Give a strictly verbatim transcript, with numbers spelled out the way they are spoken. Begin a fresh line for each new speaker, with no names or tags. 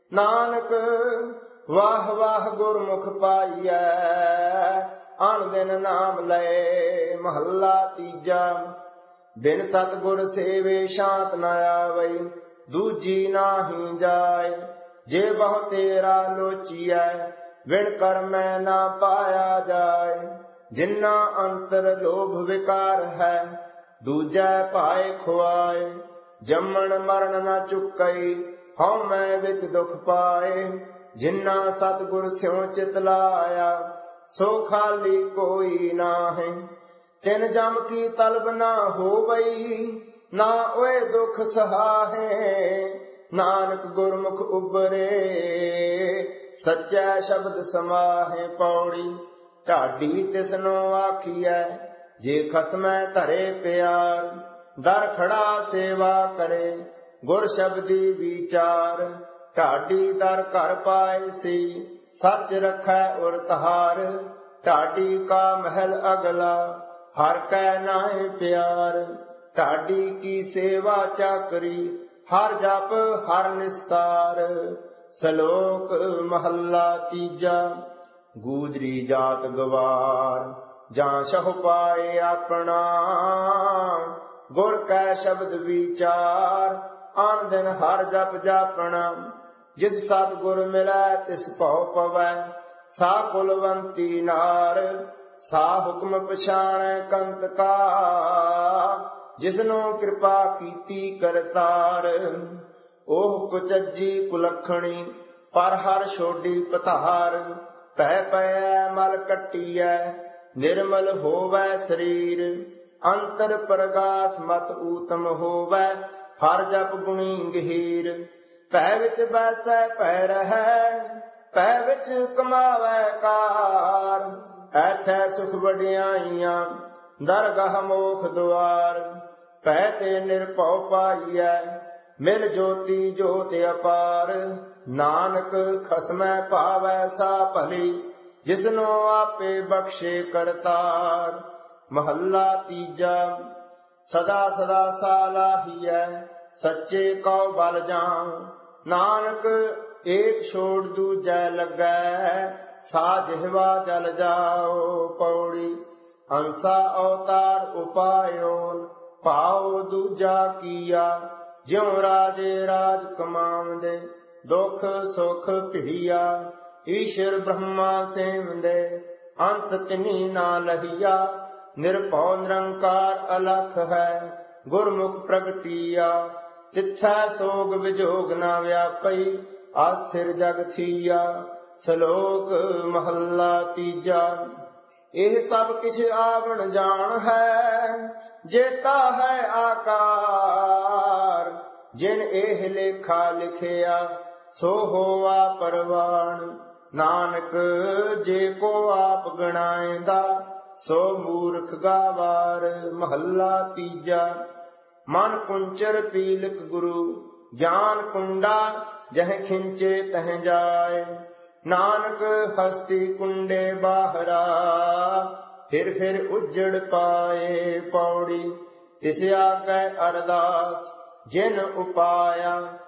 ਨਾਨਕ ਵਾਹ ਵਾਹ ਗੁਰਮੁਖ ਪਾਈਐ, ਅਨ ਦਿਨ ਨਾਮ ਲਏ। ਮਹੱਲਾ ਤੀਜਾ। ਬਿਨ ਸਤਿਗੁਰ ਸੇਵੇ ਸ਼ਾਂਤ ਨ ਆਵਈ, ਦੂਜੀ ਨਾਹੀ ਜਾਏ। ਜੇ ਬਹੁ ਤੇਰਾ ਲੋਚੀਐ, ਵਿਣ ਕਰਮੈ ਨਾ ਪਾਇਆ ਜਾਏ। ਜਿਨਾ ਅੰਤਰ ਲੋਭ ਵਿਕਾਰ ਹੈ, ਦੂਜੈ ਭਾਏ ਖੁਆਏ। ਜੰਮਣ ਮਰਨ ਨ ਚੁੱਕਈ, ਹਉ ਮੈਂ ਵਿੱਚ ਦੁਖ ਪਾਏ। ਜਿਨਾ ਸਤਿਗੁਰ ਸਿਉ ਚਿਤ ਲਾਇਆ, ਸੋ ਖਾਲੀ ਕੋਈ ਨਾਹੀਂ। ਤਿਨ ਜਮ ਕੀ ਤਲਬ ਨਾ ਹੋਵਈ, ਨਾ ਓਏ ਦੁਖ ਸਹਾਹੇ। ਨਾਨਕ ਗੁਰਮੁਖ ਉਬਰੇ, ਸੱਚੈ ਸ਼ਬਦ ਸਮਾਹੇ। ਪੌੜੀ। ਢਾਡੀ ਤਿਸਨੋ ਆਖੀਐ, ਜੇ ਖਸਮੈ ਧਰੇ ਪਿਆਰ। ਦਰ ਖੜਾ ਸੇਵਾ ਕਰੇ, ਗੁਰ ਸ਼ਬਦੀ ਵਿਚਾਰ। ਢਾਡੀ ਦਰ ਘਰ ਪਾਏ ਸੀ, ਸੱਚ ਰਖੈ ਉਰ ਤਹਾਰ। ਢਾਡੀ ਕਾ ਮਹਿਲ ਅਗਲਾ, ਹਰ ਕੈ ਨਾਹਿ ਪਿਆਰ। ਢਾਡੀ ਕੀ ਸੇਵਾ ਚਾਕਰੀ, ਹਰ ਜਪ ਹਰ ਨਿਸਤਾਰ। ਸਲੋਕ ਮਹੱਲਾ ਤੀਜਾ। ਗੂਜਰੀ ਜਾਤ ਗਵਾਰ, ਜਾਂ ਸ਼ਹੁ ਪਾਏ ਆਪਣਾ। ਗੁਰ ਕੈ ਸ਼ਬਦ ਵਿਚਾਰ, ਆਨ ਦਿਨ ਹਰ ਜਪ ਜਾਪਣਾ। ਜਿਸ ਸਤਿਗੁਰ ਮਿਲੈ ਤਿਸ ਭਉ ਪਵੈ, ਸਾ ਕੁਲਵੰਤੀ ਨਾਰ। ਸਾ ਹੁਕਮ ਪਛਾਣੈ ਕੰਤ ਕਾ, ਜਿਸਨੋ ਕਿਰਪਾ ਕੀਤੀ ਕਰਤਾਰ। ਉਹ ਕੁਚੱਜੀ ਕੁਲੱਖਣੀ, ਪਰ ਹਰ ਛੋਡੀ ਪਧਾਰ। ਪੈ ਪੈ ਮਲ ਕੱਟੀਐ, ਨਿਰਮਲ ਹੋਵੈ ਸਰੀਰ। ਅੰਤਰ ਪ੍ਰਗਾਸ ਮਤ ਊਤਮ ਹੋਵੈ, ਹਰ ਜਪ ਗੁਣੀ ਗਹੀਰ। ਭੈ ਵਿੱਚ ਬੈਸੈ ਭੈ ਰਹੈ, ਭੈ ਵਿੱਚ ਕਮਾਵੈ ਕਾਰ। ਐਥੈ ਸੁਖ ਵਡਿਆਈਆਂ, ਦਰਗਹ ਮੋਖ ਦੁਆਰ। ਭੈ ਤੇ ਨਿਰਭਉ ਪਾਈਐ, ਮਿਲ ਜੋਤੀ ਜੋਤ ਅਪਾਰ। ਨਾਨਕ ਖਸਮੈ ਭਾਵੈ ਸਾ ਭਲੀ, ਜਿਸਨੋ ਆਪੇ ਬਖਸ਼ੇ ਕਰਤਾਰ। ਮਹੱਲਾ ਤੀਜਾ। ਸਦਾ ਸਦਾ ਸਾਲਾਹੀਐ, ਸੱਚੇ ਕਉ ਬਲ ਜਾਉ। ਨਾਨਕ ਏਕ ਛੋੜ ਦੂਜੈ ਲੱਗੈ, ਸਾ ਜਿਹਵਾ ਜਲ ਜਾਓ। ਪੌੜੀ। ਹੰਸਾ ਅਵਤਾਰ ਉਪਾਇਓਨ, ਭਾਉ ਦੂਜਾ ਕੀਆ। ਜਿਉ ਰਾਜੇ ਰਾਜ ਕਮਾਵੰਦੇ, ਦੁਖ ਸੁਖ ਭੀਆ। ਈਸ਼ਰ ਬ੍ਰਹਮਾ ਸੇਵੰਦੇ, ਅੰਤ ਤਿਨੀ ਨਾ ਲਹੀਆ। ਨਿਰਭਉ ਨਿਰੰਕਾਰ ਅਲਖ ਹੈ, ਗੁਰਮੁਖ ਪ੍ਰਗਟੀਆ। ਤਿੱਥੈ ਸੋਗ ਵਿਜੋਗ ਨਾ ਵਿਆਪਈ, ਆਸਥਿਰ ਜਗ ਥੀਆ। ਸਲੋਕ ਮਹੱਲਾ ਤੀਜਾ। ਇਹ ਸਭ ਕਿਛ ਆਵਣ ਜਾਣ ਹੈ, ਜੇਤਾ ਹੈ ਆਕਾਰ। ਜਿਨ ਇਹ ਲੇਖਾ ਲਿਖਿਆ, ਸੋ ਹੋਵਾ ਪਰਵਾਣ। ਨਾਨਕ ਜੇ ਕੋ ਆਪ ਗਣਾਏਂਦਾ, ਸੋ ਮੂਰਖ ਗਾਵਾਰ। ਮਹੱਲਾ ਤੀਜਾ। ਮਨ ਕੁੰਚਰ ਪੀਲਕ ਗੁਰੂ, ਗਿਆਨ ਕੁੰਡਾ ਜਹ ਖਿੰਚੇ ਤਹ ਜਾਏ। ਨਾਨਕ ਹਸਤੀ ਕੁੰਡੇ ਬਾਹਰਾ, ਫਿਰ ਫਿਰ ਉਜੜ ਪਾਏ। ਪੌੜੀ। ਤਿਸ ਆਗੈ ਅਰਦਾਸ, ਜਿਨ ਉਪਾਇਆ।